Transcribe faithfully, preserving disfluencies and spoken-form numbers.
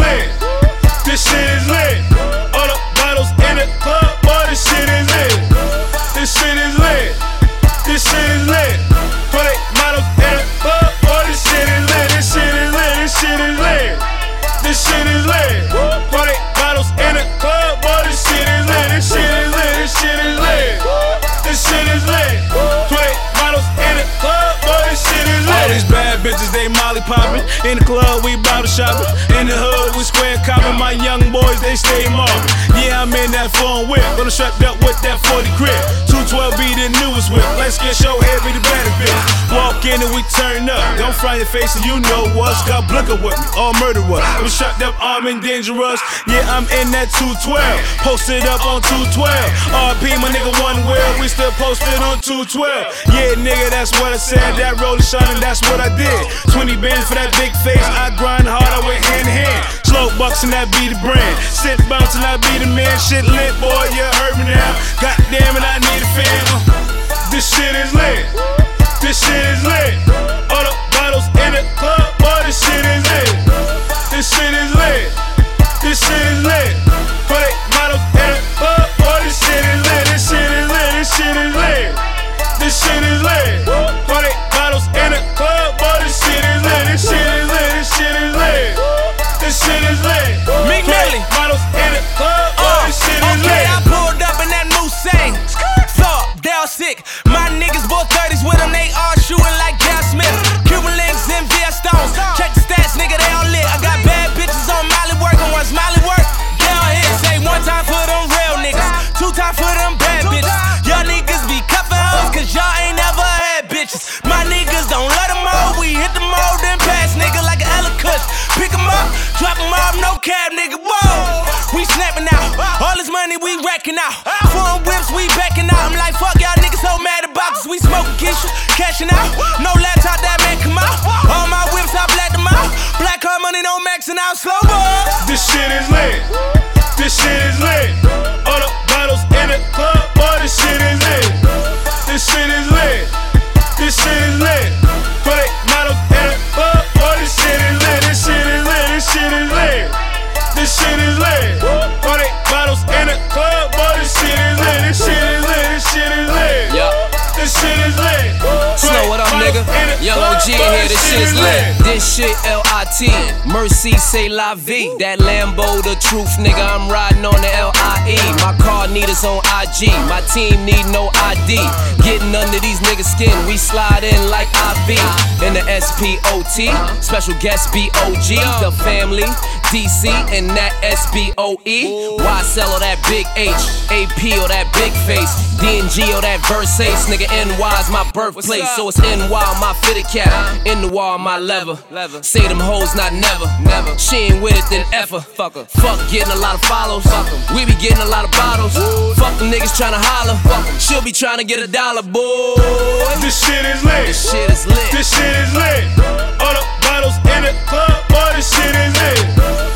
lit. This shit is lit. All the bottles in the club, boy, this shit is lit. This shit is lit. This shit is lit. Put it models in the club, boy, this shit is lit. This shit is lit. This shit is lit. This shit is lit. Put it bottles in the club, boy, this shit is lit. This shit is lit. This shit is lit. This shit is lit. Put it bottles in the club, boy, this shit is lit. All these bad bitches, they molly poppin'. In the club, we bottle shopping. In the hood, we square copping. My young boys, they stay mobbing. Yeah, I'm in that phone whip, but I'm strapped up with that forty grip. two twelve be the newest whip. Let's get show head be the baddest bitch. Walk in and we turn up. Don't frown your face and you know what's got blinker with me. All murder was. I'm strapped up, armed and dangerous. Yeah, I'm in that two twelve. Posted up on two twelve. R P my nigga one wheel. We still posted on two twelve. Yeah, nigga, that's what I said. That roller shining, that's what I did. twenty bands for that big face. I grind hard, I went hand in hand. Slow bucks and that be the brand. Sit bounce and I be the man. Shit lit, boy, you heard me now. Goddamn it, I need a fan. Uh, this shit is lit. This shit is lit. All the bottles in the club, boy, this shit is lit. This shit is lit. This shit is lit. Put it models in the club, boy, this shit is lit. This shit is lit. This shit is lit. This shit is lit. Put it bottles in the club, boy, this shit is lit. This shit is lit. This shit is lit. This shit is lit. Meek Millie. Models in the club, boy, Uh, this shit is okay, lit. I pulled up in that Mustang. Thought they all sick. My niggas bought thirties with them, they all shooting like Gal Smith. Cuban links and V S Stones. Check the stats, nigga, they all lit. I got bad bitches on Molly work, and once Molly work, they all hit. Say one time for them real niggas, two time for them bad bitches. Y'all niggas be cuffin' hoes, cause y'all ain't never had bitches. My niggas don't let them all. We hit them all, then pass, nigga, like an Ella Pick them up, drop them off, no cab, nigga, whoa. We snapping out, all this money we racking out. Foreign whips, we backing out. I'm like, fuck y'all niggas so mad about us. We smoking Keisha, cashing out. No laptop, that man come out. All my whips, I black them out. Black car money, no maxing out, slow up. This shit is lit. This shit is lit. All the bottles in the club, boy, this shit is lit. This shit is lit. This shit is lit. Put it models in the club, boy, this shit is lit. This shit is lit. This shit is lit. This shit is lit. Put it bottles in the club, boy, this shit is lit. This shit is lit. This shit is lit. Yup. This shit is lit. Snow, what up, nigga? Young O G in here, this shit's lit. This shit L I T, Mercy say la vie. That Lambo, the truth, nigga, I'm riding on the L I E. My car need us on I G, my team need no I D. Getting under these niggas' skin, we slide in like I V. In the S P O T, special guest B O G. The family, D C, and that S B O E. Y sell all that big H, A P or that big face, D N G or that Versace, nigga. N Y's my birthplace, so it's N Y my fitted cap, in the wall my lever. Say them hoes not never, never. She ain't with it then ever. Fuck her. Fuck getting a lot of follows. We be getting a lot of bottles. Fuck them niggas tryna holler. She'll be tryna get a dollar, boy. This shit is lit. This shit is lit. This shit is lit. All the bottles in the club, boy, this shit is lit.